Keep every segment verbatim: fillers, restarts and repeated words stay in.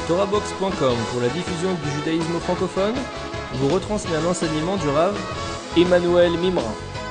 Torahbox point com pour la diffusion du judaïsme francophone vous retransmet un enseignement du Rav Emmanuel Mimra.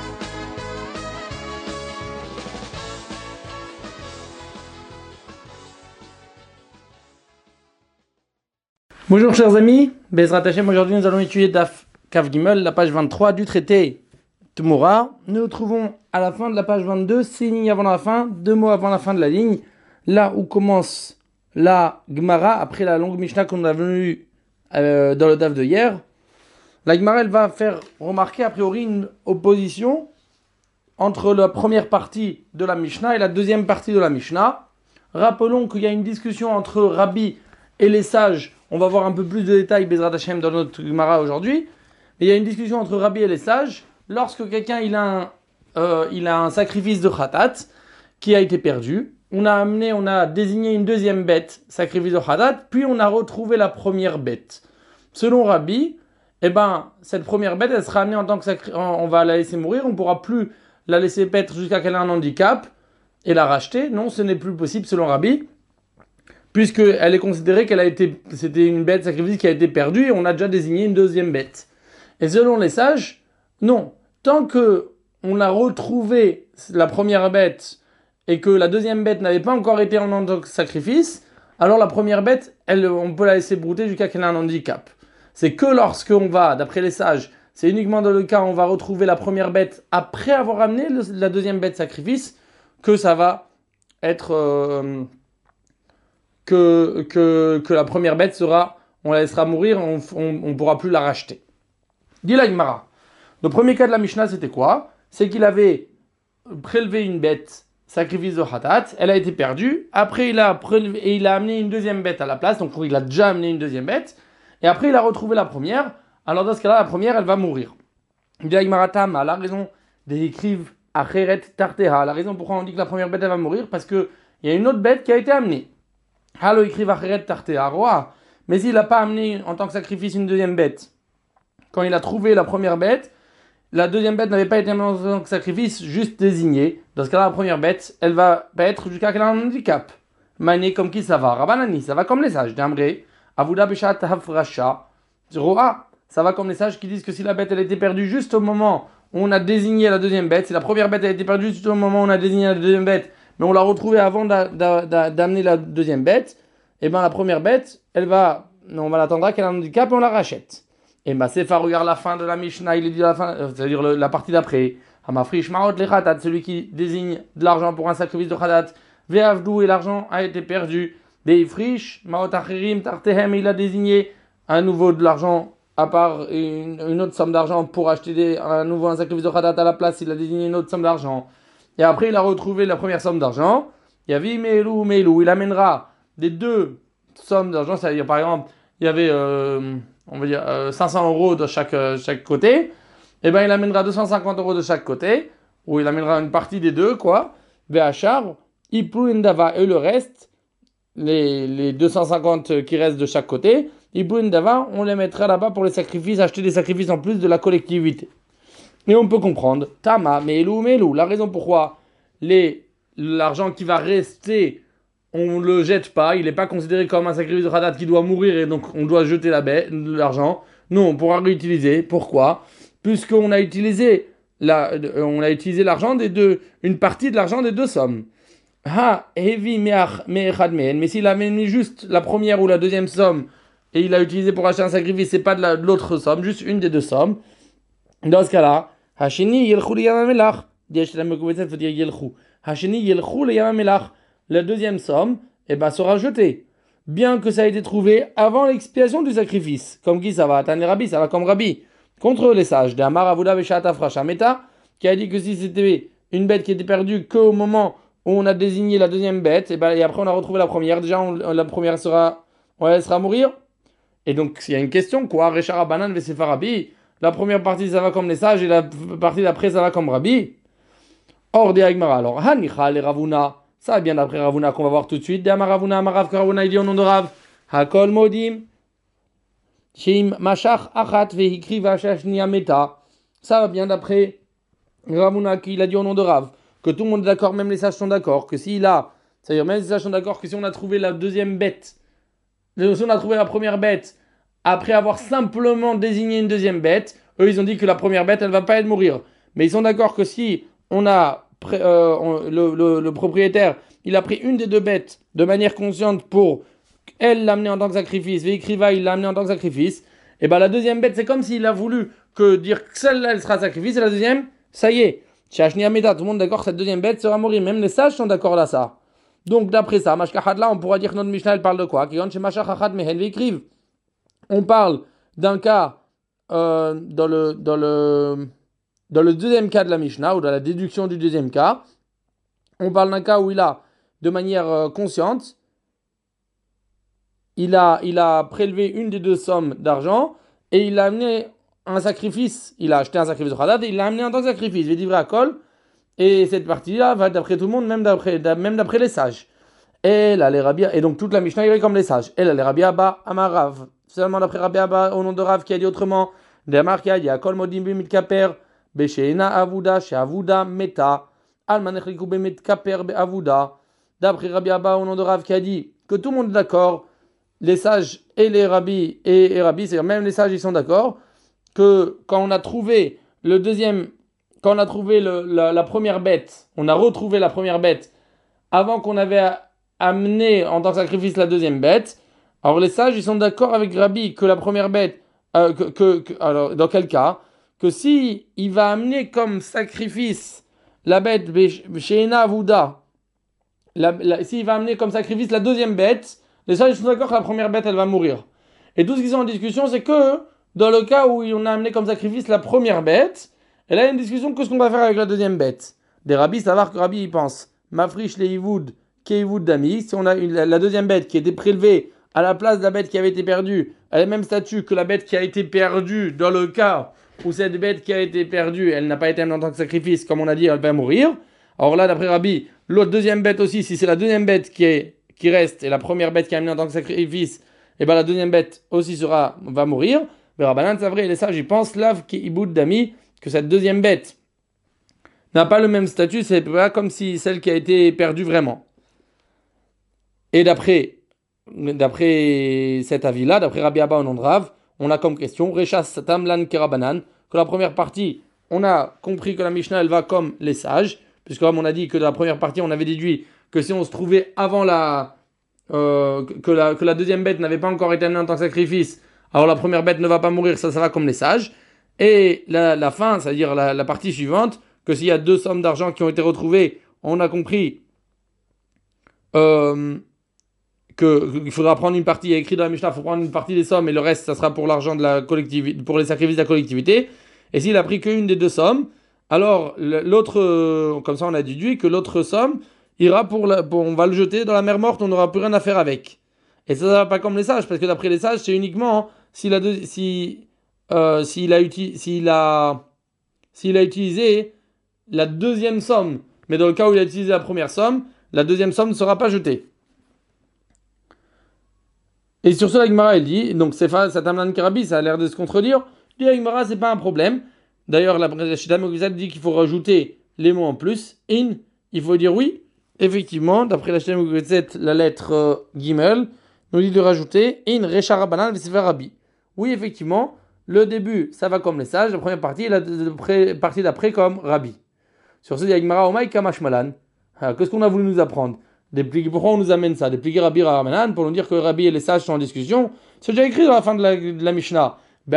Bonjour chers amis, Bezrat Hashem, aujourd'hui nous allons étudier Daf Kav Gimel, la page vingt-trois du traité Tmura. Nous nous trouvons à la fin de la page vingt-deux, six lignes avant la fin, deux mots avant la fin de la ligne, là où commence la Gemara, après la longue Mishnah qu'on a venue euh, dans le Daf de hier. La Gemara, elle va faire remarquer a priori une opposition entre la première partie de la Mishnah et la deuxième partie de la Mishnah. Rappelons qu'il y a une discussion entre Rabbi et les sages. On va voir un peu plus de détails, Bezrat Hashem, dans notre Gemara aujourd'hui. Mais il y a une discussion entre Rabbi et les sages. Lorsque quelqu'un il a, un, euh, il a un sacrifice de Khatat qui a été perdu, on a amené, on a désigné une deuxième bête, sacrifice de Khatat, puis on a retrouvé la première bête. Selon Rabbi, eh ben, cette première bête, elle sera amenée en tant que sacrifice. On va la laisser mourir, on ne pourra plus la laisser paître jusqu'à qu'elle ait un handicap et la racheter. Non, ce n'est plus possible selon Rabbi, puisqu'elle est considérée qu'elle a été, c'était une bête sacrifice qui a été perdue et on a déjà désigné une deuxième bête. Et selon les sages, non. Tant que on a retrouvé la première bête et que la deuxième bête n'avait pas encore été en tant que sacrifice, alors la première bête, elle, on peut la laisser brouter jusqu'à qu'elle ait un handicap. C'est que lorsqu'on va, d'après les sages, c'est uniquement dans le cas où on va retrouver la première bête après avoir amené le, la deuxième bête sacrifice, que ça va être... Euh, que, que, que la première bête sera... On la laissera mourir, on ne pourra plus la racheter. Dit la Gemara. Le premier cas de la Mishnah, c'était quoi? C'est qu'il avait prélevé une bête, sacrifice de Khatat, elle a été perdue, après il a, prélevé, et il a amené une deuxième bête à la place, donc il a déjà amené une deuxième bête, et après il a retrouvé la première, alors dans ce cas-là, la première, elle va mourir. Dit la Gemara Tama, la raison des écrives Acheret Tarteha, la raison pourquoi on dit que la première bête, elle va mourir, parce qu'il y a une autre bête qui a été amenée. Halo écrive Acheret Tarteha, roi, mais s'il n'a pas amené en tant que sacrifice une deuxième bête, quand il a trouvé la première bête, la deuxième bête n'avait pas été amenée en tant que sacrifice, juste désignée. Dans ce cas-là, la première bête, elle va paître jusqu'à qu'elle ait un handicap. Mané comme qui ça va? Rabbanani, ça va comme les sages. D'Amré, Avouda Beshat Hafrasha, Roa, ça va comme les sages qui disent que si la bête elle a été perdue juste au moment où on a désigné la deuxième bête, si la première bête a été perdue juste au moment où on a désigné la deuxième bête, mais on l'a retrouvée avant d'a, d'a, d'a, d'amener la deuxième bête, et bien la première bête, elle va, on va l'attendre qu'elle ait un handicap et on la rachète. Et ma Sefa regarde la fin de la Mishnah, il est dit la fin, c'est-à-dire le, la partie d'après. Hamafrish Maot le Khatat, celui qui désigne de l'argent pour un sacrifice de Khatat. Ve'avdou, et l'argent a été perdu. Ve'ifrish Maot Achirim Tartehem, il a désigné un nouveau de l'argent, à part une, une autre somme d'argent pour acheter des, un nouveau un sacrifice de Khatat à la place, il a désigné une autre somme d'argent. Et après, il a retrouvé la première somme d'argent. Yavi Meilou Meilou, il amènera des deux sommes d'argent, c'est-à-dire par exemple, il y avait. Euh, on va dire euh, cinq cents euros de chaque, euh, chaque côté, et ben il amènera deux cent cinquante euros de chaque côté, ou il amènera une partie des deux, quoi, Ve'achar, Iplu Indava, et le reste, les, les deux cent cinquante qui restent de chaque côté, Iplu Indava, on les mettra là-bas pour les sacrifices, acheter des sacrifices en plus de la collectivité. Et on peut comprendre, Tama, Melou, Melou, la raison pourquoi les, l'argent qui va rester, on ne le jette pas, il n'est pas considéré comme un sacrifice de Khatat qui doit mourir et donc on doit jeter la bête, l'argent. Non, on pourra réutiliser. Pourquoi? Puisqu'on a utilisé la, on a utilisé l'argent des deux, une partie de l'argent des deux sommes. Ha, hevi mais s'il a mis juste la première ou la deuxième somme et il a utilisé pour acheter un sacrifice, c'est pas de, la, de l'autre somme, juste une des deux sommes. Dans ce cas-là, hasheni yelchou le yamamelach. Il faut dire yelchou. Hasheni yelchou le yamamelach. La deuxième somme, eh ben, sera jetée. Bien que ça a été trouvé avant l'expiation du sacrifice. Comme qui ça va? Tane Rabbi, ça va comme Rabbi. Contre les sages. De Amar Avouda Beshat Afrasha Meta, qui a dit que si c'était une bête qui était perdue qu'au moment où on a désigné la deuxième bête, et, ben, et après on a retrouvé la première, déjà on, la première sera, on la laissera mourir. Et donc il y a une question, quoi? Rechara Banan Vesefa Rabbi. La première partie ça va comme les sages et la partie d'après ça va comme Rabbi. Or, des Agmara. Alors, Hanicha les Ravuna. Ça vient d'après Ravuna qu'on va voir tout de suite. D'Amar Ravuna, Amarav Karavuna, il dit au nom de Rav. Hakol Modim. Shim Mashach Achat Vehikri Vashash Niameta. Ça va bien d'après Ravuna qui l'a dit au nom de Rav. Que tout le monde est d'accord, même les sages sont d'accord. Que s'il a, c'est-à-dire même les sages sont d'accord que si on a trouvé la deuxième bête si on a trouvé la première bête après avoir simplement désigné une deuxième bête, eux ils ont dit que la première bête elle va pas être mourir. Mais ils sont d'accord que si on a euh, on, le, le, le propriétaire il a pris une des deux bêtes de manière consciente pour elle l'amener en tant que sacrifice, Veikriva il l'a amené en tant que sacrifice, et ben la deuxième bête c'est comme s'il a voulu que dire que celle-là elle sera sacrifice et la deuxième, ça y est, Shashni Ameda, tout le monde est d'accord que cette deuxième bête sera mourir, même les sages sont d'accord là ça. Donc d'après ça, Mashkahad là on pourra dire que notre Mishnah elle parle de quoi? On parle d'un cas euh, dans, le, dans, le, dans le deuxième cas de la Mishnah, ou dans la déduction du deuxième cas. On parle d'un cas où il a, de manière euh, consciente, il a, il a prélevé une des deux sommes d'argent et il a amené un sacrifice. Il a acheté un sacrifice de Khadat et il l'a amené en tant que sacrifice. Il va à Kol. Et cette partie-là va d'après tout le monde, même d'après, même d'après les sages. Et là, les Rabbi, et donc toute la Mishnah est comme les sages. Et là, les Rabbi Abba, Amarav. Seulement d'après Rabbi Abba, au nom de Rav, qui a dit autrement. Demar qui a dit, Akol modim b'mitkaper, b'sheina avuda, she'avuda meta, almanechliku b'mitkaper be'avuda. D'après Rabbi Abba, au nom de Rav, qui a dit que tout le monde est d'accord, les sages et les rabbis, et les rabbis, c'est-à-dire même les sages, ils sont d'accord, que quand on a trouvé le deuxième, quand on a trouvé le, la, la première bête, on a retrouvé la première bête, avant qu'on avait amené en tant que sacrifice la deuxième bête. Alors les sages, ils sont d'accord avec Rabbi que la première bête, euh, que, que, que, alors dans quel cas, que si il va amener comme sacrifice la bête Sheina Avuda, s'il va amener comme sacrifice la deuxième bête, les sages ils sont d'accord que la première bête elle va mourir. Et tout ce qu'ils sont en discussion, c'est que dans le cas où on a amené comme sacrifice la première bête, et là il y a une discussion que ce qu'on va faire avec la deuxième bête. Des rabbis, savoir que Rabbi il pense Mafrish le Ivoud, Keivoud Dami, si on a une, la deuxième bête qui a été prélevée à la place de la bête qui avait été perdue, elle a le même statut que la bête qui a été perdue dans le cas où cette bête qui a été perdue, elle n'a pas été amenée en tant que sacrifice, comme on a dit, elle va mourir. Alors là, d'après Rabbi, l'autre deuxième bête aussi, si c'est la deuxième bête qui, est, qui reste et la première bête qui est amenée en tant que sacrifice, et ben la deuxième bête aussi sera, va mourir. Mais Rabbanan, c'est vrai, les sages, ils pensent, Lav Keivoud Dami, que cette deuxième bête n'a pas le même statut, c'est pas comme si celle qui a été perdue vraiment. Et d'après, d'après cet avis-là, d'après Rabbi Abba au nom de Rav, on a comme question, Rechas Tamlan Kerabanan, que la première partie, on a compris que la Mishnah, elle va comme les sages, puisque comme on a dit que dans la première partie, on avait déduit que si on se trouvait avant la... Euh, que, la que la deuxième bête n'avait pas encore été amenée en tant que sacrifice, alors la première bête ne va pas mourir, ça, ça va comme les sages. Et la, la fin, c'est-à-dire la, la partie suivante, que s'il y a deux sommes d'argent qui ont été retrouvées, on a compris euh, qu'il faudra prendre une partie, il y a écrit dans la Mishnah, il faut prendre une partie des sommes et le reste, ça sera pour l'argent de la collectivité, pour les sacrifices de la collectivité. Et s'il a pris qu'une des deux sommes, alors l'autre, comme ça on a déduit que l'autre somme ira pour, la, pour, on va le jeter dans la mer morte, on n'aura plus rien à faire avec. Et ça, ça va pas comme les sages, parce que d'après les sages, c'est uniquement s'il a, deux, si, euh, s'il a, uti, s'il a, s'il a utilisé la deuxième somme, mais dans le cas où il a utilisé la première somme, la deuxième somme ne sera pas jetée. Et sur ce, la Gemara, elle dit, donc c'est cet Amlan Karabi, ça a l'air de se contredire. Dit la Gemara, c'est pas un problème. D'ailleurs, la Shita Mokizat dit qu'il faut rajouter les mots en plus. In, il faut dire oui. Effectivement, d'après la Shita Mokizat, la lettre euh, Gimel nous dit de rajouter In Reshara Banan Vesefer Rabbi. Oui, effectivement, le début, ça va comme les sages. La première partie, la partie d'après comme Rabbi. Sur ce, il y a Gemara Omai Kamash Malan. Qu'est-ce qu'on a voulu nous apprendre? Pourquoi on nous amène ça? Dépliquer Rabbi Ramanan pour nous dire que Rabbi et les sages sont en discussion. C'est déjà écrit dans la fin de la, de la Mishnah.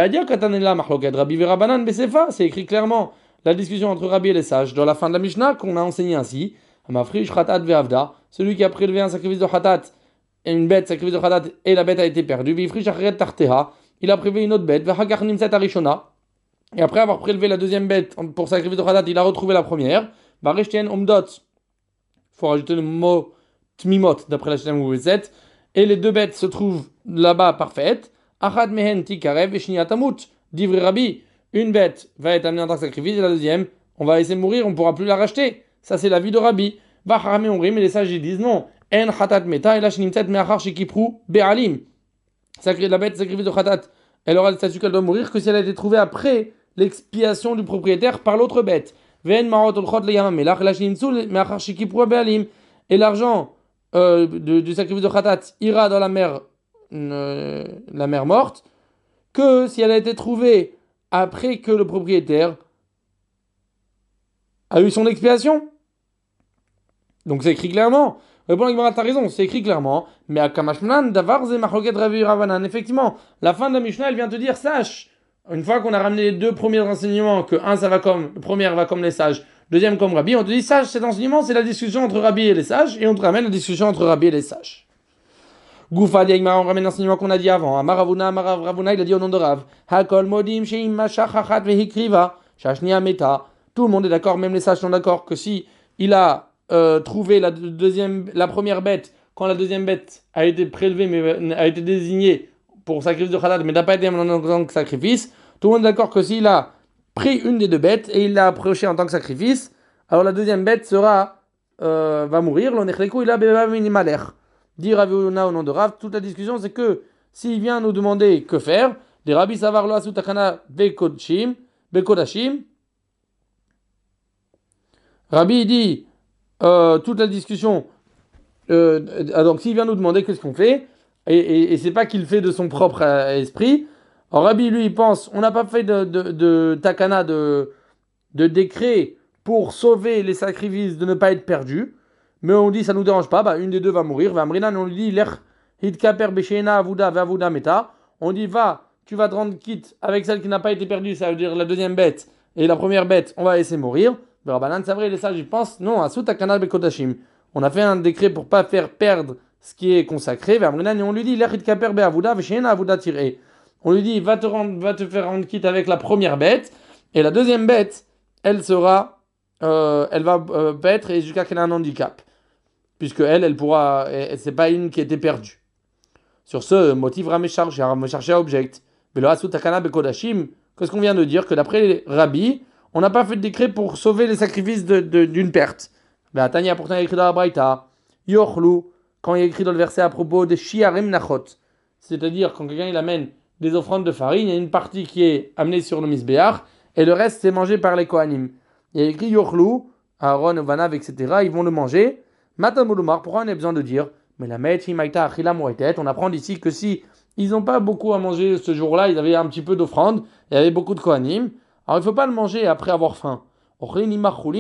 C'est écrit clairement la discussion entre Rabbi et les sages dans la fin de la Mishnah qu'on a enseigné ainsi. Celui qui a prélevé un sacrifice de Khatat et une bête, sacrifice de Khatat, et la bête a été perdue. Il a prélevé une autre bête. Et après avoir prélevé la deuxième bête pour sacrifice de Khatat, il a retrouvé la première. Il faut rajouter le mot Tmimot, d'après la Shita sept, et les deux bêtes se trouvent là-bas parfaites. Achad mehen tikarev et shniya tamut. Divri Rabbi, une bête va être amenée en tant que sacrifice, et la deuxième, on va laisser mourir, on ne pourra plus la racheter. Ça, c'est l'avis de Rabbi. Vacharame onrim, mais les sages ils disent non. En khatat meta, et la shnimtet meachar shikipru be'alim. La bête, sacrifice de khatat, elle aura le statut qu'elle doit mourir que si elle a été trouvée après l'expiation du propriétaire par l'autre bête. Ven marot olchot le yamamelach, la shnimtsul meachar shikipru be'alim. Et l'argent euh, de, du sacrifice de Khatat ira dans la mer euh, la mère morte que si elle a été trouvée après que le propriétaire a eu son expiation. Donc c'est écrit clairement. Répond la Gemara, t'as raison, c'est écrit clairement. Mais à Kamashmanan, Davar ze Machloket Ravi Ravanan. Effectivement, la fin de la Mishnah, elle vient te dire, sache, une fois qu'on a ramené les deux premiers renseignements, que un, ça va comme, le premier va comme les sages, le deuxième comme Rabbi, on te dit, sache, cet enseignement, c'est la discussion entre Rabbi et les sages, et on te ramène la discussion entre Rabbi et les sages. Goufa Diagmar, on ramène l'enseignement qu'on a dit avant. Amaravuna, Amaravuna, il a dit au nom de Rav. Hakol Modim, Sheim Mashachachat Vehikriva, Shashnia Meta. Tout le monde est d'accord, même les sages sont d'accord que si il a euh, trouvé la, deuxième, la première bête, quand la deuxième bête a été prélevée, mais a été désignée pour sacrifice de Khatat, mais n'a pas été en tant que sacrifice, tout le monde est d'accord que s'il a pris une des deux bêtes et il l'a approchée en tant que sacrifice, alors la deuxième bête sera, euh, va mourir. L'onechleku il a beba minimaler. Dire Ravuna au nom de Rav, toute la discussion c'est que s'il vient nous demander que faire, des Rabbi Savar lo asu takana bekodashim, bekodashim. Rabbi dit euh, toute la discussion. Euh, donc s'il vient nous demander qu'est-ce qu'on fait, et, et, et c'est pas qu'il fait de son propre euh, esprit. Alors Rabbi lui il pense, on n'a pas fait de, de, de takana de, de décret pour sauver les sacrifices de ne pas être perdus. Mais on dit ça nous dérange pas, bah, une des deux va mourir. On lui dit on dit va, tu vas te rendre quitte avec celle qui n'a pas été perdue, ça veut dire la deuxième bête et la première bête, on va laisser mourir. C'est vrai, les sages ils pensent non, on a fait un décret pour pas faire perdre ce qui est consacré. On lui dit on lui dit va te rendre, va te faire rendre quitte avec la première bête et la deuxième bête, elle sera, euh, elle va euh, paître et jusqu'à qu'elle ait un handicap. Puisque elle, elle pourra, c'est pas une qui était perdue. Sur ce, motif Rameshar, chercher à object. Qu'est-ce qu'on vient de dire? Que d'après les rabbis, on n'a pas fait de décret pour sauver les sacrifices de, de, d'une perte. Mais Tanya, pourtant, il y a écrit dans la Braïta, Yochlu, quand il y a écrit dans le verset à propos des Shiarim Nachot, c'est-à-dire quand quelqu'un il amène des offrandes de farine, il y a une partie qui est amenée sur le Misbéach, et le reste c'est mangé par les Kohanim. Il y a écrit Yochlu, Aaron, Vanav, et cetera, ils vont le manger. Matamulumar, pourquoi on a besoin de dire mais la maître, on apprend d'ici que si ils n'ont pas beaucoup à manger ce jour-là, ils avaient un petit peu d'offrande, il y avait beaucoup de kohanim, alors il ne faut pas le manger après avoir faim. Il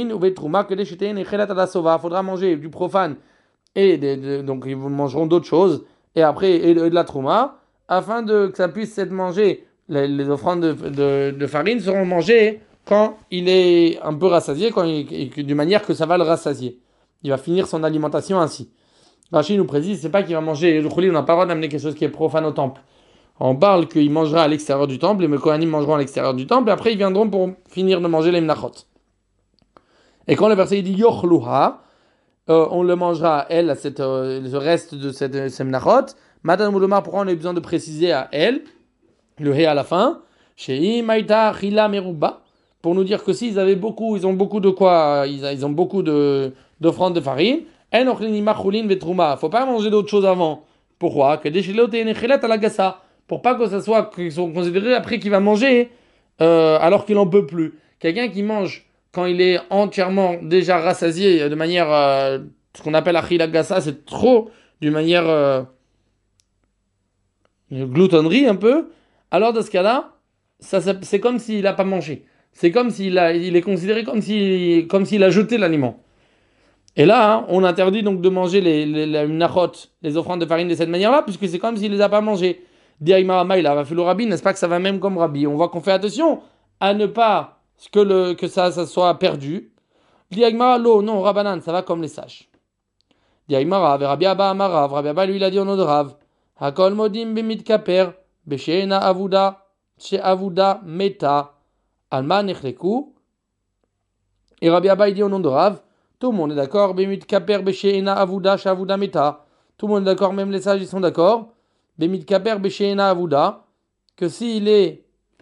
faudra manger du profane et de, de, donc ils mangeront d'autres choses et après et de, de la trouma afin de, que ça puisse être mangé. Les, les offrandes de, de, de farine seront mangées quand il est un peu rassasié, quand il, d'une manière que ça va le rassasier. Il va finir son alimentation ainsi. Rachid nous précise, c'est pas qu'il va manger le chouli, on n'a pas le droit d'amener quelque chose qui est profane au temple. On parle qu'il mangera à l'extérieur du temple, et les Kohanim mangeront à l'extérieur du temple, et après ils viendront pour finir de manger les mnachot. Et quand le verset dit yochluha, euh, on le mangera à elle, à cette, euh, le reste de cette, ces mnachot. Madame Moulomar, pourquoi on a besoin de préciser à elle, le hé à la fin, chez Maïta Chila Meruba, pour nous dire que s'ils avaient beaucoup, ils ont beaucoup de quoi, ils, ils ont beaucoup de, d'offrandes de farine. Il ne faut pas manger d'autres choses avant. Pourquoi? Pour pas que ça soit qu'ils sont considérés après qu'il va manger euh, alors qu'il n'en peut plus. Quelqu'un qui mange quand il est entièrement déjà rassasié de manière euh, ce qu'on appelle achila gassa, c'est trop d'une manière euh, gloutonnerie un peu. Alors dans ce cas-là, ça, c'est comme s'il n'a pas mangé. C'est comme s'il a, il est considéré comme s'il, comme s'il a jeté l'aliment. Et là, hein, on interdit donc de manger les, les, les nachot, les offrandes de farine de cette manière-là, puisque c'est comme s'il ne les a pas mangées. Diaïma Maïla va faire le rabbi, n'est-ce pas que ça va même comme rabbi? On voit qu'on fait attention à ne pas que, le, que ça, ça soit perdu. Diaïma lo, non, Rabanan, ça va comme les sages. Diaïma Rav, Rabbi Abba Amarav, Rabbi Abba lui il a dit au nom de Rav, Hakol modim bimit kaper, besheena avuda, she avuda meta, alma nechleku. Et Rabbi Abba il dit au nom de Rav, tout le monde est d'accord. Bemit kaper besheena avuda shavuda meta. Tout le monde est d'accord, même les sages ils sont d'accord. Bemit kaper besheena avuda, que s'il est,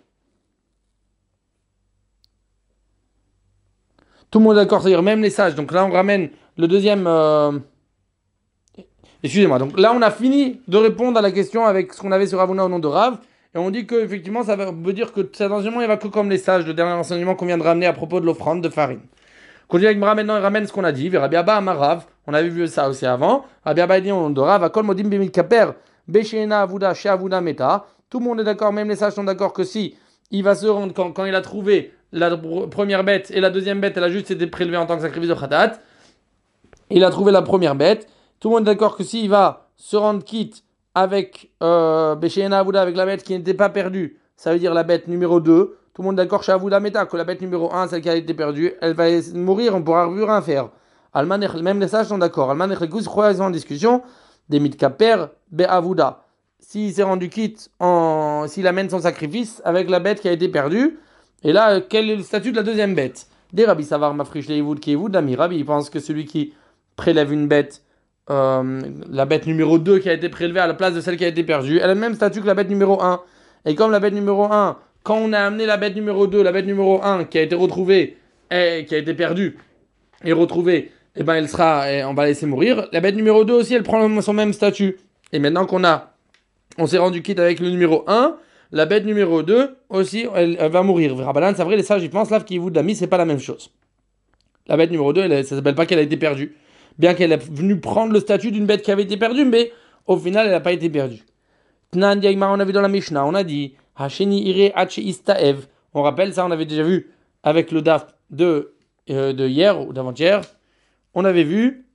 tout le monde est d'accord, c'est-à-dire même les sages. Donc là on ramène le deuxième. Euh... Excusez-moi. Donc là on a fini de répondre à la question avec ce qu'on avait sur Ravuna au nom de Rav, et on dit que effectivement ça veut dire que cet enseignement il va que comme les sages, le dernier enseignement qu'on vient de ramener à propos de l'offrande de farine. Quand avec Mara maintenant il ramène ce qu'on a dit, Rabbi Abba Amarav, on avait vu ça aussi avant. Rabbi Abba dit on de Rav, Akol modim bimit kaper, Beshena Avuda, Chez Avuda Meta. Tout le monde est d'accord, même les sages sont d'accord que si il va se rendre quand, quand il a trouvé la première bête et la deuxième bête, elle a juste été prélevée en tant que sacrifice de Khatat. Il a trouvé la première bête. Tout le monde est d'accord que s'il va se rendre quitte avec euh, Beshena Avuda, avec la bête qui n'était pas perdue, ça veut dire la bête numéro deux. Tout le monde est d'accord chez Avuda Meta que la bête numéro un, celle qui a été perdue, elle va mourir, on ne pourra plus rien faire. Même les sages sont d'accord. Alman et Rekus croient en discussion des mitkaper be Avuda. S'il s'est rendu quitte, en... s'il amène son sacrifice avec la bête qui a été perdue, et là, quel est le statut de la deuxième bête? Des Rabbi Savar Mafrish Leivud qui est vous, Dami Rabbi, il pense que celui qui prélève une bête, euh, la bête numéro deux qui a été prélevée à la place de celle qui a été perdue, elle a le même statut que la bête numéro un. Et comme la bête numéro un, quand on a amené la bête numéro deux, la bête numéro un qui a été retrouvée, et qui a été perdue, et retrouvée, et ben elle sera, et on va la laisser mourir. La bête numéro deux aussi, elle prend son même statut. Et maintenant qu'on a, on s'est rendu quitte avec le numéro un, la bête numéro deux aussi, elle, elle va mourir. Rabbanan, c'est vrai, les sages, ils pensent, là, qui vous d'ami, c'est pas la même chose. La bête numéro deux, elle, ça s'appelle pas qu'elle a été perdue. Bien qu'elle est venue prendre le statut d'une bête qui avait été perdue, mais au final, elle n'a pas été perdue. Tnan Diagmar, on a vu dans la Mishnah, on a dit, Hasheni ire hache istaev. On rappelle ça, on avait déjà vu avec le daf de, euh, de hier ou d'avant-hier. On avait vu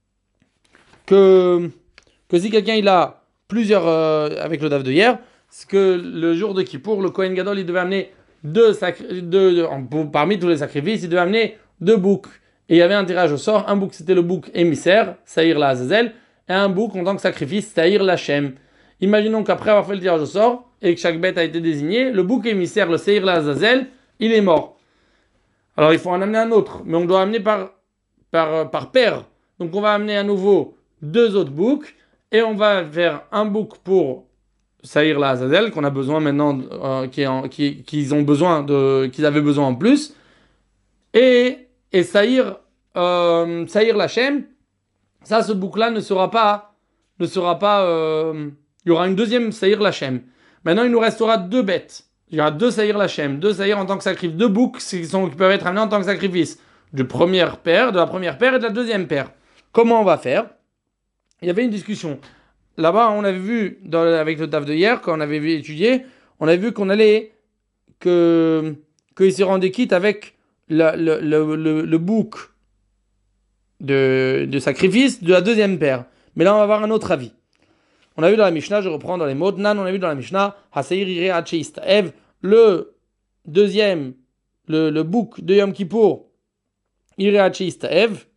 que, que si quelqu'un il a plusieurs, euh, avec le daf de hier, c'est que le jour de Kippour, le Kohen Gadol, il devait amener deux, sacri- deux, deux en, parmi tous les sacrifices, il devait amener deux boucs. Et il y avait un tirage au sort. Un bouc, c'était le bouc émissaire, Saïr la Azazel, et un bouc en tant que sacrifice, Saïr la Shem. Imaginons qu'après avoir fait le tirage au sort, et que chaque bête a été désignée, le bouc émissaire, le Saïr la Azazel, il est mort. Alors il faut en amener un autre, mais on doit amener par, par, par paire. Donc on va amener à nouveau deux autres boucs, et on va faire un bouc pour Saïr la Azazel, qu'on a besoin maintenant, euh, qui, en, qui, qu'ils ont besoin de, qu'ils avaient besoin en plus, et Et Saïr, euh, Saïr Lachem, ça, ce bouc-là ne sera pas, ne sera pas, euh, il y aura une deuxième Saïr Lachem. Maintenant, il nous restera deux bêtes. Il y aura deux Saïr Lachem, deux Saïr en tant que sacrifice, deux boucs qui, sont, qui peuvent être amenés en tant que sacrifice du premier père, de la première paire et de la deuxième paire. Comment on va faire? Il y avait une discussion. Là-bas, on avait vu, dans, avec le taf de hier, quand on avait vu étudier, on avait vu qu'on allait, que, qu'il s'est rendu quitte avec Le, le, le, le, le bouc de, de sacrifice de la deuxième paire. Mais là, on va avoir un autre avis. On a vu dans la Mishnah, je reprends dans les mots, Nan, on a vu dans la Mishnah, Haseir ire hacheist ev, le deuxième, le, le bouc de Yom Kippour, ire hacheist ev,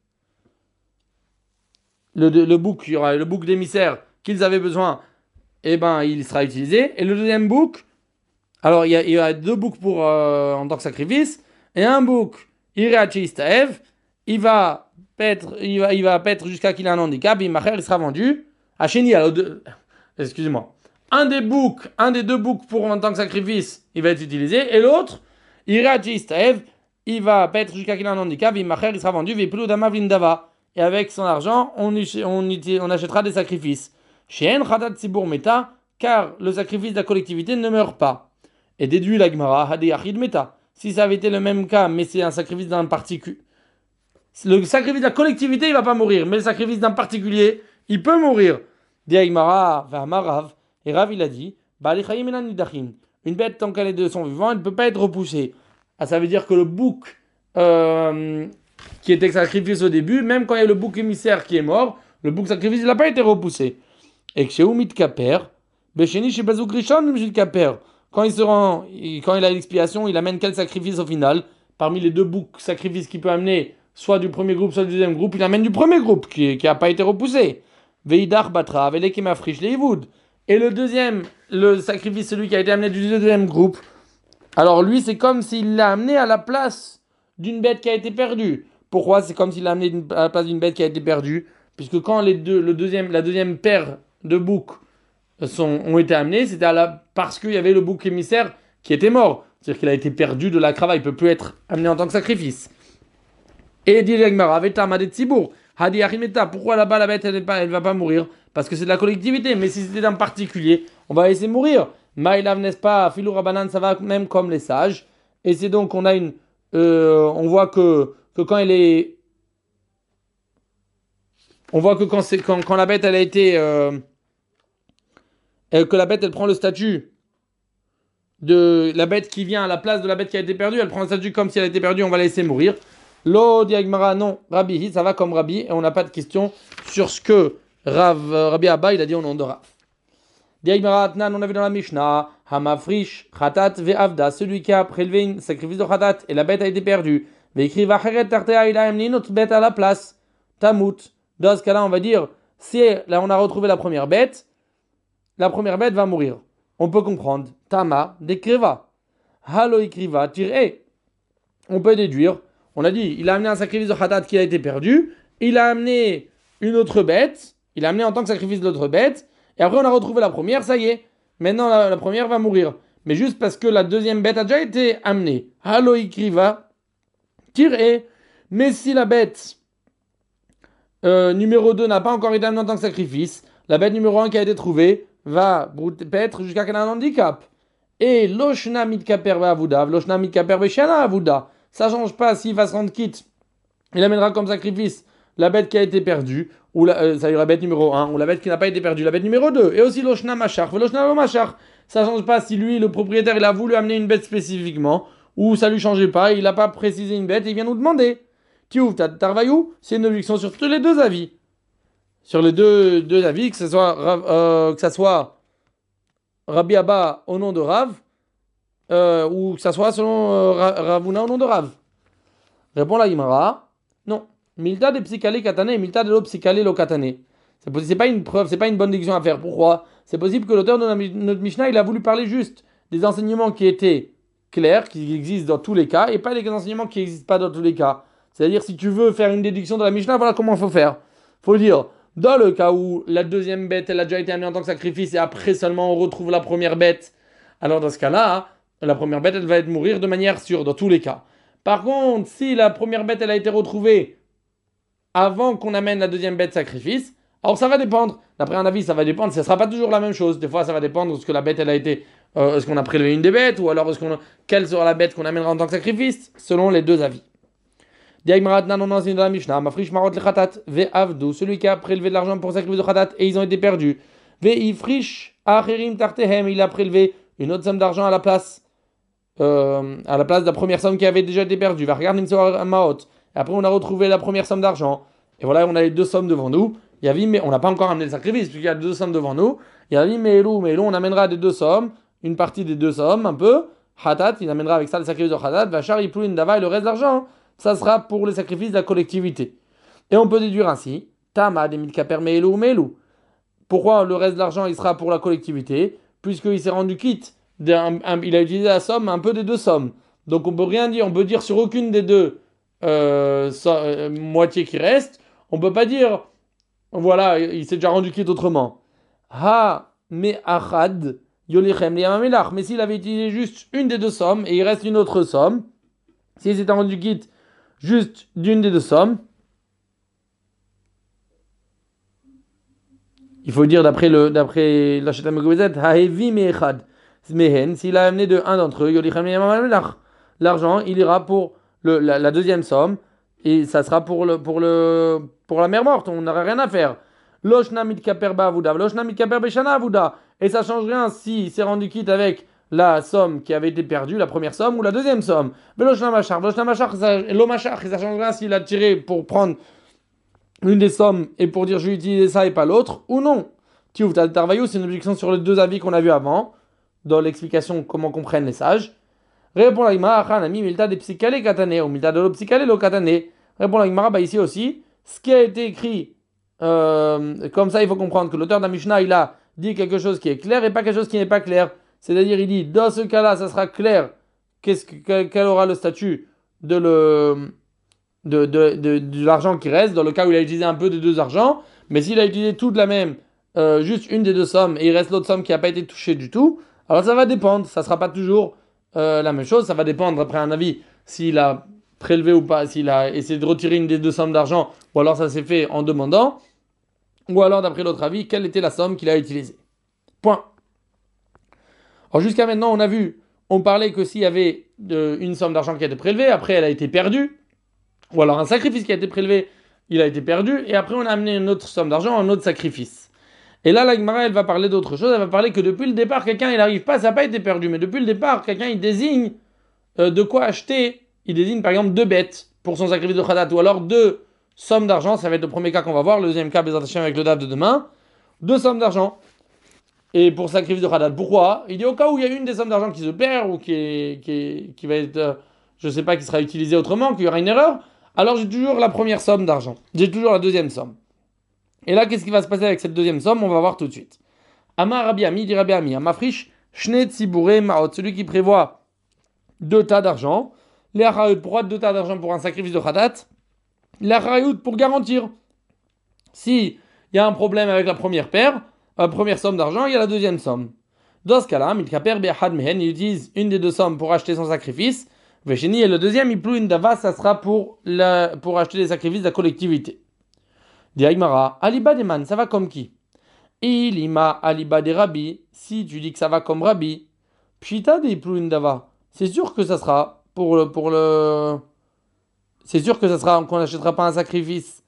le, le bouc, il y aura le bouc d'émissaire qu'ils avaient besoin, et eh ben il sera utilisé. Et le deuxième bouc, alors il y a, il y a deux boucs pour, euh, en tant que sacrifice, et un bouc, il il va paître, il va, il va paître jusqu'à qu'il ait un handicap, et il sera vendu à Chéni. Alors, deux, excusez-moi. Un des boucs, un des deux boucs pour en tant que sacrifice, il va être utilisé, et l'autre, il va paître jusqu'à qu'il ait un handicap, et il sera vendu, et avec son argent, on, on, on achètera des sacrifices. Chez Khadat Tzibur Meta, car le sacrifice de la collectivité ne meurt pas. Et déduit la Gemara, Hadi Achid Meta. Si ça avait été le même cas, mais c'est un sacrifice d'un particulier, le sacrifice de la collectivité, il va pas mourir, mais le sacrifice d'un particulier, il peut mourir. Diaïmara, Vahmarav, et Rav il a dit, une bête tant qu'elle est de son vivant, elle ne peut pas être repoussée. Ah, ça veut dire que le bouc euh, qui était sacrifié au début, même quand il y a le bouc émissaire qui est mort, le bouc sacrifice, il n'a pas été repoussé. Et que chez Oumit Kaper, Becheni chez Bazouk Rishon, Mjil Kaper. Quand il se rend, quand il a l'expiation, il amène quel sacrifice au final? Parmi les deux boucs sacrifices qu'il peut amener, soit du premier groupe, soit du deuxième groupe, il amène du premier groupe qui n'a pas été repoussé. Veidar Batra, Velekemafrish Leivud. Et le deuxième, le sacrifice, celui qui a été amené du deuxième groupe, alors lui, c'est comme s'il l'a amené à la place d'une bête qui a été perdue. Pourquoi? C'est comme s'il l'a amené à la place d'une bête qui a été perdue. Puisque quand les deux, le deuxième, la deuxième paire de boucs sont, ont été amenés, c'était à la, parce qu'il y avait le bouc émissaire qui était mort. C'est-à-dire qu'il a été perdu de la crava, il ne peut plus être amené en tant que sacrifice. Et dit l'Egmara, avec Madet Tzibour, Hadi Arimeta, pourquoi là-bas la bête elle ne va pas mourir? Parce que c'est de la collectivité, mais si c'était d'un particulier, on va laisser mourir. Maïlav, n'est-ce pas, Filou Rabanan, ça va même comme les sages. Et c'est donc, on a une. Euh, on voit que, que quand elle est. On voit que quand, c'est, quand, quand la bête elle a été. Euh, et que la bête elle prend le statut de la bête qui vient à la place de la bête qui a été perdue, elle prend le statut comme si elle a été perdue, on va la laisser mourir. Lo diagmara, non, Rabbi, ça va comme Rabbi, et on n'a pas de question sur ce que Rav, Rabbi Abba il a dit au nom de Rav. Diagmara Atnan, on a vu dans la Mishnah, Hamafrish, Khatat ve'avda, celui qui a prélevé un sacrifice de Khatat et la bête a été perdue. Ve'ikri vacheret tartea, il a amené une autre bête à la place. Tamut. Dans ce cas-là, on va dire, si là on a retrouvé la première bête, la première bête va mourir. On peut comprendre. Tama, dekriva. Halo ikriva, tire. On peut déduire. On a dit, il a amené un sacrifice de Khatat qui a été perdu. Il a amené une autre bête. Il a amené en tant que sacrifice l'autre bête. Et après, on a retrouvé la première, ça y est. Maintenant, la, la première va mourir. Mais juste parce que la deuxième bête a déjà été amenée. Halo ikriva, tire. Mais si la bête euh, numéro deux n'a pas encore été amenée en tant que sacrifice, la bête numéro un qui a été trouvée va paître jusqu'à qu'elle ait un handicap. Et l'oshna mitkaper avuda, l'oshna mitkaper beshana avuda. Ça change pas s'il va se rendre quitte. Il amènera comme sacrifice la bête qui a été perdue, ou la, euh, ça y est, la bête numéro un, ou la bête qui n'a pas été perdue, la bête numéro deux, et aussi l'oshna machar, l'oshna lo machar. Ça change pas si lui, le propriétaire, il a voulu amener une bête spécifiquement, ou ça lui changeait pas, il n'a pas précisé une bête, et il vient nous demander. Tiouf, Tarvayou, c'est une objection sur tous les deux avis. Sur les deux, deux avis, que ce soit, euh, que ça soit Rabbi Abba au nom de Rav, euh, ou que ça soit selon euh, Ravuna au nom de Rav. Répond la Gemara, non. Milta de psychalé katane et milta de lo psychalé lo katane. C'est, c'est pas une preuve, c'est pas une bonne déduction à faire. Pourquoi? C'est possible que l'auteur de notre Mishnah, il a voulu parler juste des enseignements qui étaient clairs, qui existent dans tous les cas, et pas des enseignements qui n'existent pas dans tous les cas. C'est-à-dire, si tu veux faire une déduction de la Mishnah, voilà comment il faut faire. Il faut dire, dans le cas où la deuxième bête, elle a déjà été amenée en tant que sacrifice, et après seulement on retrouve la première bête, alors dans ce cas-là, la première bête, elle va être mourir de manière sûre, dans tous les cas. Par contre, si la première bête, elle a été retrouvée avant qu'on amène la deuxième bête sacrifice, alors ça va dépendre. D'après un avis, ça va dépendre. Ça ne sera pas toujours la même chose. Des fois, ça va dépendre de ce que la bête, elle a été... Euh, est-ce qu'on a prélevé une des bêtes, ou alors est-ce qu'on a, quelle sera la bête qu'on amènera en tant que sacrifice, selon les deux avis. Celui qui a prélevé de l'argent pour sacrifice de Khatat et ils ont été perdus. Il a prélevé une autre somme d'argent à la place, euh, à la place de la première somme qui avait déjà été perdue. Après, on a retrouvé la première somme d'argent. Et voilà, on a les deux sommes devant nous. Mais on n'a pas encore amené le sacrifice, puisqu'il y a deux sommes devant nous. Yavi, Meilou, Meilou, on amènera des deux sommes, une partie des deux sommes, un peu. Khatat, il amènera avec ça le sacrifice de Khatat. Vachar, Iplouin, Dava, et le reste d'argent, ça sera pour les sacrifices de la collectivité. Et on peut déduire ainsi, Tama, des Milkaper, Meilou, Meilou. Pourquoi le reste de l'argent, il sera pour la collectivité? Puisqu'il s'est rendu quitte, d'un, un, il a utilisé la somme, un peu des deux sommes. Donc on peut rien dire, on peut dire sur aucune des deux euh, so, euh, moitiés qui restent, on peut pas dire, voilà, il s'est déjà rendu quitte autrement. Ha, me achad, yolichem liyamamelach. Mais s'il avait utilisé juste une des deux sommes, et il reste une autre somme, s'il s'était rendu quitte juste d'une des deux sommes, il faut dire d'après le d'après la Sheta Megobezet, haevi meechad mehen, s'il a amené de un d'entre eux, yolichem liyamamelach, l'argent, il ira pour le, la, la deuxième somme, et ça sera pour le pour le pour la mère morte, on n'aura rien à faire. Loshna mitkaper ba'avuda, loshna mitkaper beshana avuda, et ça change rien si s'est rendu quitte avec la somme qui avait été perdue, la première somme ou la deuxième somme. Loshna machar, loshna machar, lo machar, ça change rien s'il a tiré pour prendre une des sommes et pour dire je vais utiliser ça et pas l'autre, ou non. Tiouf tarvayou, c'est une objection sur les deux avis qu'on a vu avant, dans l'explication comment comprennent les sages. Répond la Gemara, Hanami, milta de psychalé katane, ou milta de lo psychalé lo katane. Répond la Gemara, bah ici aussi, ce qui a été écrit, euh, comme ça il faut comprendre que l'auteur d'un Mishnah, il a dit quelque chose qui est clair et pas quelque chose qui n'est pas clair. C'est-à-dire, il dit, dans ce cas-là, ça sera clair, qu'est-ce que, quel aura le statut de, le, de, de, de, de l'argent qui reste, dans le cas où il a utilisé un peu des deux argents, mais s'il a utilisé tout de la même, euh, juste une des deux sommes, et il reste l'autre somme qui n'a pas été touchée du tout, alors ça va dépendre, ça ne sera pas toujours euh, la même chose, ça va dépendre, après un avis, s'il a prélevé ou pas, s'il a essayé de retirer une des deux sommes d'argent, ou alors ça s'est fait en demandant, ou alors d'après l'autre avis, quelle était la somme qu'il a utilisée. Point. Alors jusqu'à maintenant, on a vu, on parlait que s'il y avait de, une somme d'argent qui a été prélevée, après elle a été perdue, ou alors un sacrifice qui a été prélevé, il a été perdu, et après on a amené une autre somme d'argent, un autre sacrifice. Et là, la Gemara, elle va parler d'autre chose. Elle va parler que depuis le départ, quelqu'un, il n'arrive pas, ça n'a pas été perdu, mais depuis le départ, quelqu'un, il désigne euh, de quoi acheter. Il désigne, par exemple, deux bêtes pour son sacrifice de Khadat, ou alors deux sommes d'argent. Ça va être le premier cas qu'on va voir. Le deuxième cas, Bezrat Hashem avec le date de demain. Deux sommes d'argent. Et pour sacrifice de Khadat. Pourquoi? Il dit au cas où il y a une des sommes d'argent qui se perd, ou qui, est, qui, est, qui va être, euh, je ne sais pas, qui sera utilisée autrement, qu'il y aura une erreur. Alors j'ai toujours la première somme d'argent. J'ai toujours la deuxième somme. Et là, qu'est-ce qui va se passer avec cette deuxième somme? On va voir tout de suite. Amar Rabbi Ami, dit Rabbi Ami, Amafrish, Shne Tzibure Maot, celui qui prévoit deux tas d'argent. Les Achayut, pourquoi deux tas d'argent pour un sacrifice de Khadat? Les Achayut pour garantir. Si il y a un problème avec la première paire, la première somme d'argent, il y a la deuxième somme. Dans ce cas-là, Milkaper Be'achad Mehen, il utilise une des deux sommes pour acheter son sacrifice. Vesheni, et le deuxième, il ploue une dava, ça sera pour, la, pour acheter les sacrifices de la collectivité. Dit Aïmara, Aliba Deman, ça va comme qui? Ilima Aliba de Rabbi, si tu dis que ça va comme Rabbi, Pshita de ploue une dava, c'est sûr que ça sera pour le. Pour le... C'est sûr que ça sera qu'on n'achètera pas un sacrifice.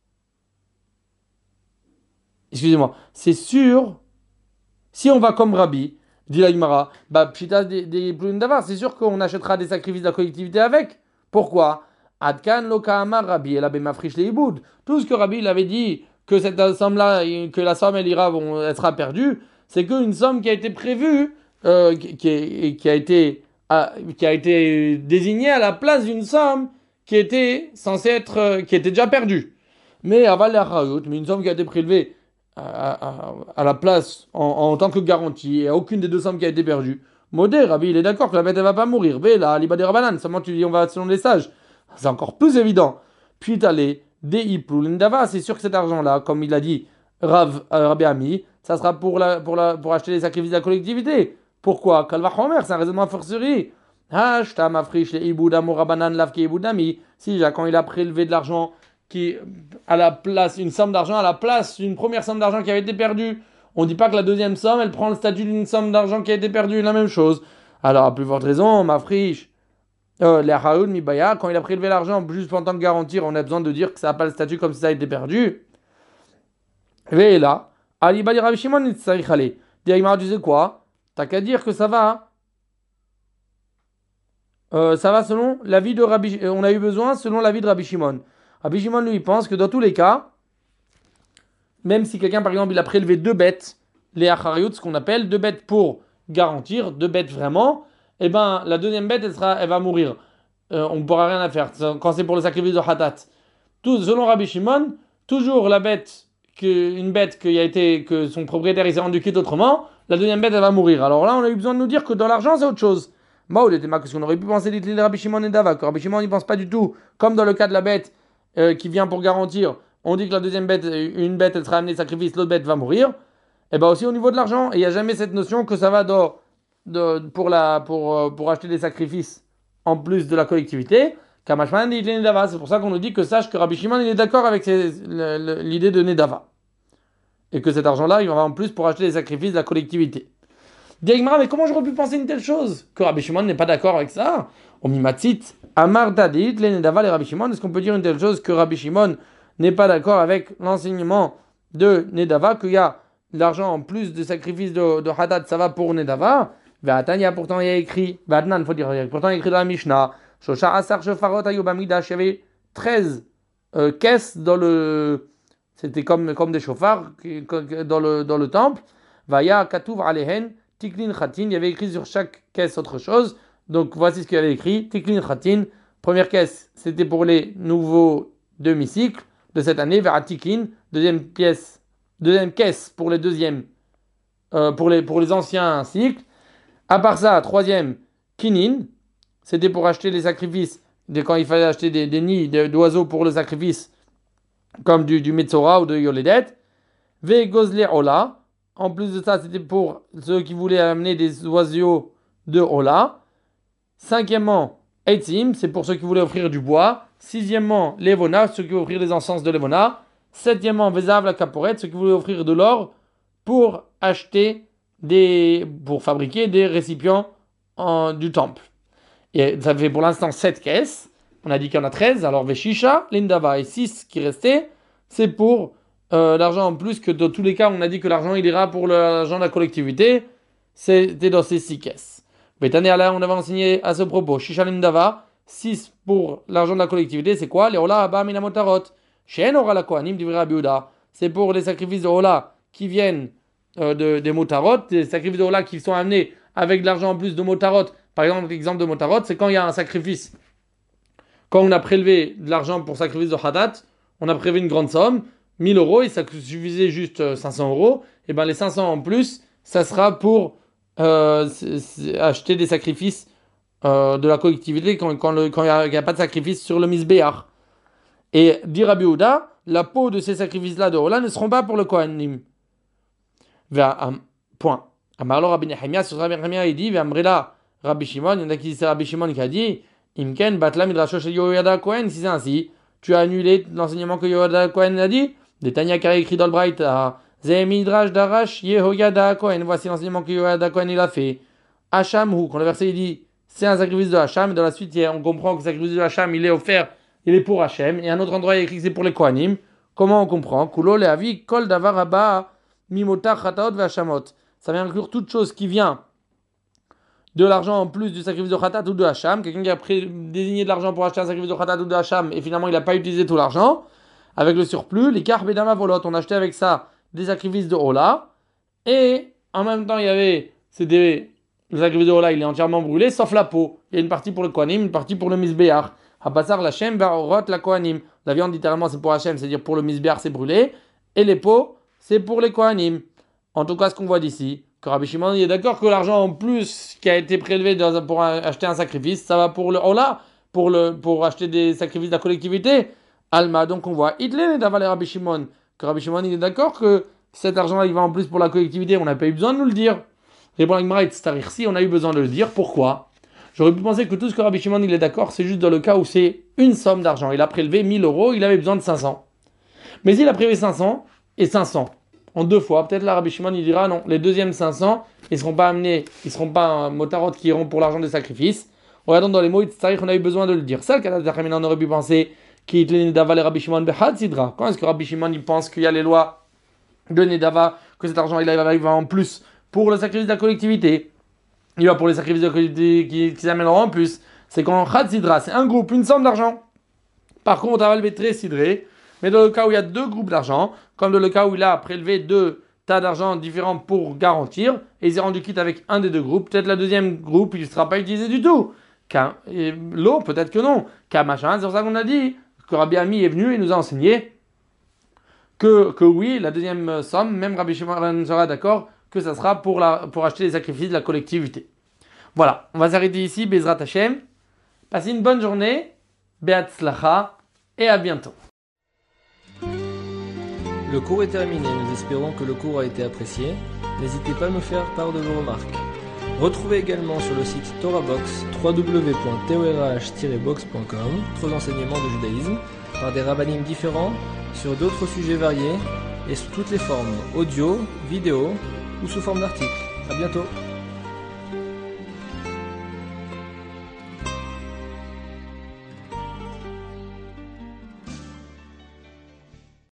Excusez-moi, c'est sûr. Si on va comme Rabbi, dit la Gemara, bah pshita des plumes d'avar, c'est sûr qu'on achètera des sacrifices de la collectivité avec. Pourquoi? Adkan lokahama Rabbi et la bemafrish leiboud. Tout ce que Rabbi il avait dit que cette somme-là, que la somme elle ira, bon, elle sera perdue, c'est qu'une somme qui a été prévue, euh, qui, qui, qui a été à, qui a été désignée à la place d'une somme qui était censée être, euh, qui était déjà perdue. Mais aval la raout, mais une somme qui a été prélevée À, à, à la place en, en tant que garantie et à aucune des deux sommes qui a été perdue. Modé, Rabbi, il est d'accord que la bête elle va pas mourir. Là, l'Iba des Rabanan, seulement tu dis on va selon les sages. C'est encore plus évident. Puis t'as les Deiplou Lindava, c'est sûr que cet argent-là, comme il a dit Rav, euh, Rabbi Ami, ça sera pour, la, pour, la, pour acheter les sacrifices de la collectivité. Pourquoi? Kalva Homer, c'est un raisonnement forcerie. Hashta mafrish les Iboudamo Rabanan lavke Iboudami. Si, quand il a prélevé de l'argent qui à la place, une somme d'argent à la place d'une première somme d'argent qui avait été perdue. On ne dit pas que la deuxième somme, elle prend le statut d'une somme d'argent qui a été perdue, la même chose. Alors, à plus forte raison, ma friche, euh, les Haoud Mibaya, quand il a prélevé l'argent juste en tant que garantir, on a besoin de dire que ça n'a pas le statut comme si ça a été perdu. Et là, Ali Badi Rabbi Shimon, il s'arrête. Dirigement, tu sais quoi? T'as qu'à dire que ça va. Euh, ça va selon l'avis de Rabbi. On a eu besoin selon l'avis de Rabbi Shimon. Rabbi Shimon, lui, pense que dans tous les cas, même si quelqu'un, par exemple, il a prélevé deux bêtes, les achariout, ce qu'on appelle deux bêtes pour garantir, deux bêtes vraiment, eh ben, la deuxième bête, elle, sera, elle va mourir. Euh, on ne pourra rien à faire. Quand c'est pour le sacrifice de Hatat. Tout, selon Rabbi Shimon, toujours la bête, que, une bête qui a été, que son propriétaire il s'est rendu quitte autrement, la deuxième bête, elle va mourir. Alors là, on a eu besoin de nous dire que dans l'argent, c'est autre chose. Maoul était parce qu'on aurait pu penser d'être Rabbi Shimon et Dava, que Rabbi Shimon, il pense pas du tout, comme dans le cas de la bête, Euh, qui vient pour garantir, on dit que la deuxième bête, une bête, elle sera amenée sacrifice, l'autre bête va mourir. Et bien aussi au niveau de l'argent, il n'y a jamais cette notion que ça va de, de, pour, la, pour, pour acheter des sacrifices en plus de la collectivité. Kamashman dit Nedava. C'est pour ça qu'on nous dit que sache que Rabbi Shimon il est d'accord avec ces, le, le, l'idée de Nedava. Et que cet argent-là, il va en plus pour acheter des sacrifices de la collectivité. Diagmara, mais comment j'aurais pu penser une telle chose? Que Rabbi Shimon n'est pas d'accord avec ça? Omimatzit, Amar Dadit, les Nedava, les Rabbi Shimon. Est-ce qu'on peut dire une telle chose que Rabbi Shimon n'est pas d'accord avec l'enseignement de Nedava, qu'il y a l'argent en plus de sacrifice de, de Haddad, ça va pour Nedava? Ve'atanya, pourtant il y a écrit, Ve'atnan, il faut dire, pourtant il y a écrit dans la Mishnah, Shosha Asar Shofarot Ayubamidash, il y avait treize euh, caisses dans le. C'était comme, comme des chauffards dans le, dans le temple. Vaya Katuv Alehen, Tiklin Khatin, il y avait écrit sur chaque caisse autre chose. Donc voici ce qu'il y avait écrit. Tiklin Khatin, première caisse, c'était pour les nouveaux demi-cycles de cette année. Vers Tiklin, deuxième pièce, deuxième caisse pour les deuxièmes, euh, pour, les, pour les anciens cycles. À part ça, troisième, Kinin, c'était pour acheter les sacrifices, de, quand il fallait acheter des, des nids d'oiseaux pour le sacrifice, comme du, du Metzora ou de Yoledet. Ve Gozle Ola, en plus de ça, c'était pour ceux qui voulaient amener des oiseaux de Ola. Cinquièmement, Eitzim, c'est pour ceux qui voulaient offrir du bois. Sixièmement, Levona, ceux qui voulaient offrir des encens de Levona. Septièmement, Vezav, la caporette, ceux qui voulaient offrir de l'or pour acheter des, pour fabriquer des récipients en, du temple. Et ça fait pour l'instant sept caisses. On a dit qu'il y en a treize. Alors, Veshisha, Lindava et six qui restaient, c'est pour euh, l'argent en plus, que dans tous les cas, on a dit que l'argent il ira pour l'argent de la collectivité, c'était dans ces six caisses. Bétané là, on avait enseigné à ce propos, Shishalim Dava, six pour l'argent de la collectivité, c'est quoi? Les Ola Abba Minamotarot. Shen Ora la Kohanim d'Ivra Biouda. C'est pour les sacrifices de Ola qui viennent euh, de, des Motarot, des sacrifices de Ola qui sont amenés avec de l'argent en plus de Motarot. Par exemple, l'exemple de Motarot, c'est quand il y a un sacrifice. Quand on a prélevé de l'argent pour sacrifice de Hadat, on a prélevé une grande somme, mille euros, et ça suffisait juste cinq cents euros. Et bien les cinq cents en plus, ça sera pour euh, c'est, c'est acheter des sacrifices euh, de la collectivité quand il quand n'y quand a, a pas de sacrifice sur le Misbéach. Et dit Rabbi Yehuda, la peau de ces sacrifices-là de Ola ne seront pas pour le Kohanim. Point. Amarlo Rabbi Nehemia, sur Rabbi Nehemia, il dit, V'amrela Rabbi Shimon, il y en a qui disent c'est Rabbi Shimon qui a dit, Imken batla midrasho shel Yehoyada Kohen, si c'est ainsi, tu as annulé l'enseignement que Yehoyada Kohen a dit, des Tanya qui a écrit dans le Braïta, Ze midrash darash Yehoyada Kohen, voici l'enseignement que Yehoyada Kohen il a fait. Hacham hu, quand le verset il dit, c'est un sacrifice de Hacham, et dans la suite on comprend que le sacrifice de Hacham il est offert, il est pour Hachem, et un autre endroit il est écrit que c'est pour les Kohanim. Comment on comprend? Kulo leavi kol davar haba mimotach chataot ve'hashamot. Ça vient inclure toute chose qui vient de l'argent en plus du sacrifice de Khatat ou de Hacham. Quelqu'un qui a pris, désigné de l'argent pour acheter un sacrifice de Khatat ou de Hacham et finalement il n'a pas utilisé tout l'argent. Avec le surplus, les carpes bedama volot, on achetait avec ça des sacrifices de Ola. Et en même temps, il y avait, c'était, le sacrifice de Ola il est entièrement brûlé sauf la peau. Il y a une partie pour le Kohanim, une partie pour le Misbéach. Habasar l'Hachem ba'orot la Kohanim. La viande littéralement c'est pour Hachem, c'est-à-dire pour le Misbéach c'est brûlé. Et les peaux c'est pour les Kohanim. En tout cas, ce qu'on voit d'ici, que Rabbi Shimon il est d'accord que l'argent en plus qui a été prélevé dans, pour un, acheter un sacrifice, ça va pour le Ola, pour, le, pour acheter des sacrifices de la collectivité. Alma, donc on voit Hitler d'avaler Rabbi Shimon, que Rabbi Shimon il est d'accord que cet argent-là il va en plus pour la collectivité, on n'a pas eu besoin de nous le dire. Répond la Gemara, si on a eu besoin de le dire, pourquoi? J'aurais pu penser que tout ce que Rabbi Shimon il est d'accord, c'est juste dans le cas où c'est une somme d'argent. Il a prélevé mille euros, il avait besoin de cinq cents. Mais il a prélevé cinq cents et cinq cents. En deux fois, peut-être là Rabbi Shimon il dira non, les deuxièmes cinq cents, ils ne seront pas amenés, ils ne seront pas un motarot qui iront pour l'argent des sacrifices. Regardons dans les mots, on a eu besoin de le dire. Ça, le cas d'Achemina, on aurait pu penser qu'il est Nedava et Rabbi Shimon Behad Sidra. Quand est-ce que Rabbi Shimon il pense qu'il y a les lois de Nedava, que cet argent il arrive en plus pour le sacrifice de la collectivité? Il va pour les sacrifices de la collectivité qui, qui s'amèneront en plus. C'est quand Chad Sidra, c'est un groupe, une somme d'argent. Par contre, Aval Betré Sidré. Mais dans le cas où il y a deux groupes d'argent, comme dans le cas où il a prélevé deux tas d'argent différents pour garantir, et il s'est rendu quitte avec un des deux groupes, peut-être le deuxième groupe, il ne sera pas utilisé du tout. Car, l'eau, peut-être que non. Car machin, c'est pour ça qu'on a dit que Rabbi Ami est venu et nous a enseigné que, que oui, la deuxième somme, même Rabbi Shimon sera d'accord que ça sera pour, la, pour acheter les sacrifices de la collectivité. Voilà, on va s'arrêter ici, Bezrat Hashem. Passez une bonne journée, Be'atzlacha, et à bientôt. Le cours est terminé, nous espérons que le cours a été apprécié. N'hésitez pas à nous faire part de vos remarques. Retrouvez également sur le site TorahBox w w w point torah tiret box point com d'autres enseignements de judaïsme par des rabbinim différents sur d'autres sujets variés et sous toutes les formes audio, vidéo ou sous forme d'articles. À bientôt.